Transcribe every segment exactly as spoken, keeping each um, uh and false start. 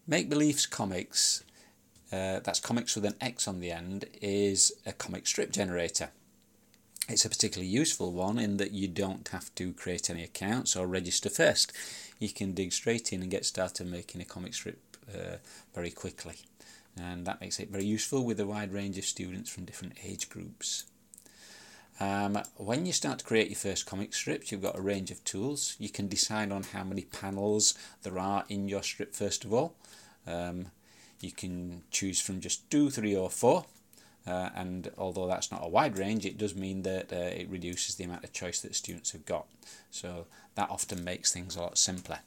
Make Beliefs Comics, uh, that's comics with an X on the end, is a comic strip generator. It's a particularly useful one in that you don't have to create any accounts or register first. You can dig straight in and get started making a comic strip uh, very quickly. And that makes it very useful with a wide range of students from different age groups. Um, when you start to create your first comic strips, you've got a range of tools. You can decide on how many panels there are in your strip first of all. Um, you can choose from just two, three or four. Uh, and although that's not a wide range, it does mean that uh, it reduces the amount of choice that students have got. So that often makes things a lot simpler.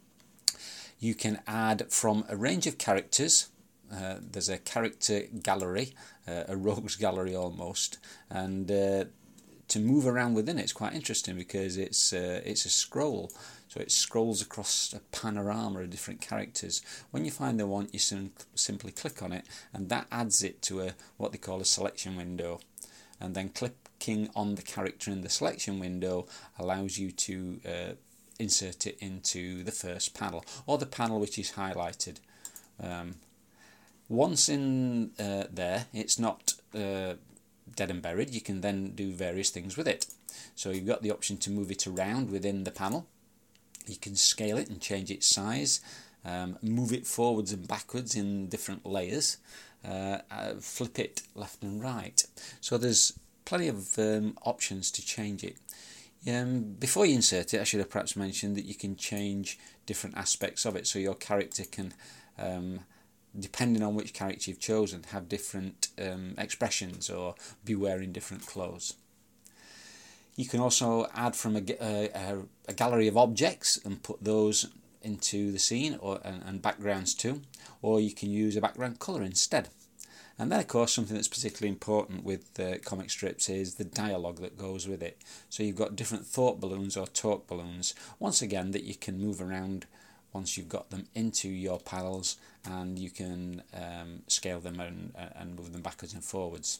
You can add from a range of characters. Uh, there's a character gallery, uh, a rogues gallery almost, and uh, to move around within it's quite interesting because it's uh, it's a scroll, so it scrolls across a panorama of different characters. When you find the one, you sim- simply click on it, and that adds it to a what they call a selection window, and then clicking on the character in the selection window allows you to uh, insert it into the first panel or the panel which is highlighted. Um, Once in uh, there, it's not uh, dead and buried. You can then do various things with it. So you've got the option to move it around within the panel. You can scale it and change its size, um, move it forwards and backwards in different layers, uh, uh, flip it left and right. So there's plenty of um, options to change it. Um, before you insert it, I should have perhaps mentioned that you can change different aspects of it. So your character can um, depending on which character you've chosen, have different um, expressions or be wearing different clothes. You can also add from a, a, a gallery of objects and put those into the scene or and, and backgrounds too, or you can use a background colour instead. And then, of course, something that's particularly important with uh, comic strips is the dialogue that goes with it. So you've got different thought balloons or talk balloons, once again, that you can move around once you've got them into your panels, and you can um, scale them and, and move them backwards and forwards.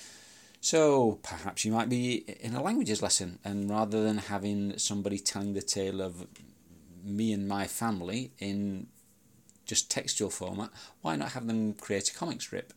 So perhaps you might be in a languages lesson, and rather than having somebody telling the tale of me and my family in just textual format, why not have them create a comic strip?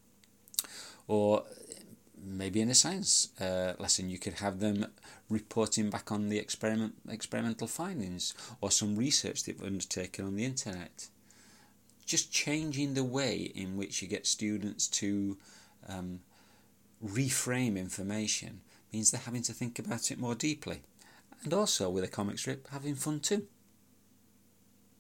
Or maybe in a science uh, lesson you could have them reporting back on the experiment experimental findings or some research they've undertaken on the internet. Just changing the way in which you get students to um, reframe information means they're having to think about it more deeply. And also with a comic strip, having fun too.